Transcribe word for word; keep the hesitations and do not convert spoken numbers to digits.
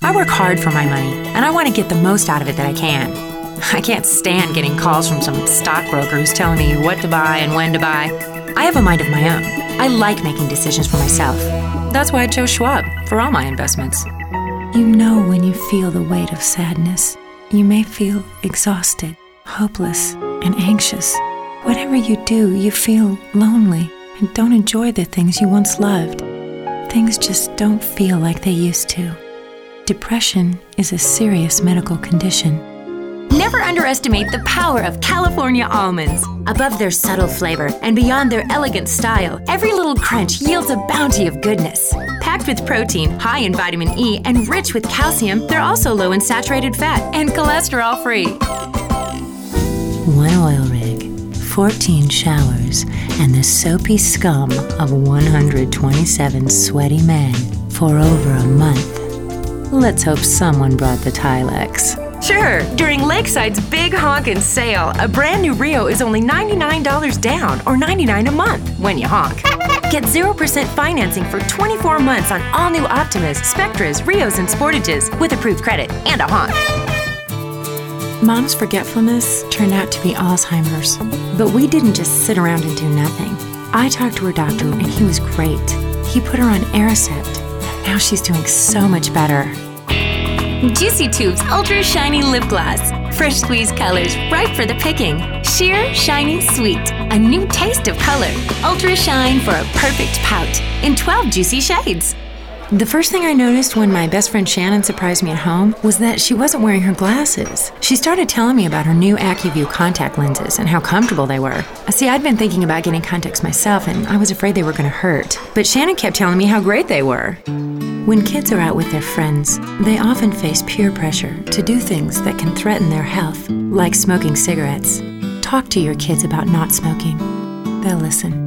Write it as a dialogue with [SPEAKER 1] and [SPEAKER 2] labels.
[SPEAKER 1] I work hard for my money, and I want to get the most out of it that I can. I can't stand getting calls from some stockbroker who's telling me what to buy and when to buy. I have a mind of my own. I like making decisions for myself. That's why I chose Schwab for all my investments. You know when you feel the weight of sadness. You may feel exhausted, hopeless, and anxious. Whatever you do, you feel lonely and don't enjoy the things you once loved. Things just don't feel like they used to. Depression is a serious medical condition.
[SPEAKER 2] Never underestimate the power of California almonds. Above their subtle flavor and beyond their elegant style, every little crunch yields a bounty of goodness. Packed with protein, high in vitamin E, and rich with calcium, they're also low in saturated fat and cholesterol-free.
[SPEAKER 1] One oil rig, fourteen showers, and the soapy scum of one hundred twenty-seven sweaty men for over a month. Let's hope someone brought the Tilex.
[SPEAKER 3] Sure, during Lakeside's big honkin' sale, a brand new Rio is only ninety-nine dollars down or ninety-nine dollars a month when you honk. Get zero percent financing for twenty-four months on all new Optimas, Spectras, Rios, and Sportages with approved credit and a honk.
[SPEAKER 1] Mom's forgetfulness turned out to be Alzheimer's, but we didn't just sit around and do nothing. I talked to her doctor and he was great. He put her on Aricept. Now she's doing so much better.
[SPEAKER 2] Juicy Tubes Ultra Shiny Lip Gloss. Fresh squeezed colors ripe for the picking. Sheer, shiny, sweet. A new taste of color. Ultra Shine for a perfect pout. In twelve juicy shades.
[SPEAKER 1] The first thing I noticed when my best friend Shannon surprised me at home was that she wasn't wearing her glasses. She started telling me about her new AccuView contact lenses and how comfortable they were. See, I'd been thinking about getting contacts myself and I was afraid they were going to hurt. But Shannon kept telling me how great they were. When kids are out with their friends, they often face peer pressure to do things that can threaten their health, like smoking cigarettes. Talk to your kids about not smoking. They'll listen.